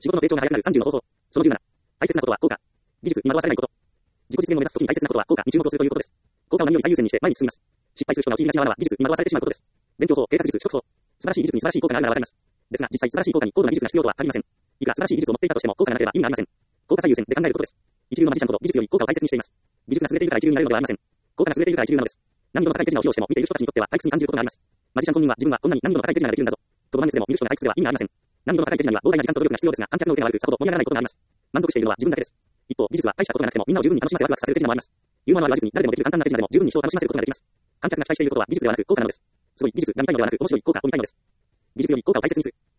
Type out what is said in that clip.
仕事の成長が早くなる30の方法。その17。大切なことは効果。技術に惑わされないこと。自己実現を目指すときに大切なことは効果に注目をするということです。効果を何より最優先にして前に進みます。失敗する人が陥りがちな罠は技術に惑わされてしまうことです。勉強法、計画術、取得法。素晴らしい技術に素晴らしい効果があるのはわかります。ですが、実際素晴らしい効果に高度な技術が必要とは限りません。いくら素晴らしい技術を持っていたとしても効果がなければ意味がありません。効果最優先で考えることです。一流のマジシャンほど技術より効果を大切にしています。技術が優れているから一流になれるのではありません。効果が優れているから一流なのです。何度も高い手品を披露しても見ている人たちにとっては退屈に感じることがあります。マジシャン本人は自分はこんなに何度も高い手品ができるんだぞ。とどまん熱でも見る人が退屈では意味がありません。何度も高い手品には膨大な時間と努力が必要ですが、観客の受けが悪くさほど盛り上がらないことがあります。満足しているのは自分だけです。一方、技術は大したことがなくてもみんなを十分に楽しませワクワクさせる手品もあります。ユーモアのある話術に誰でもできる簡単な手品でも十分に人を楽しませることができます。観客が期待していることは技術ではなく効果なのです。すごい技術が見たいのではなく面白い効果を見たいのです。技術より効果を大切にする。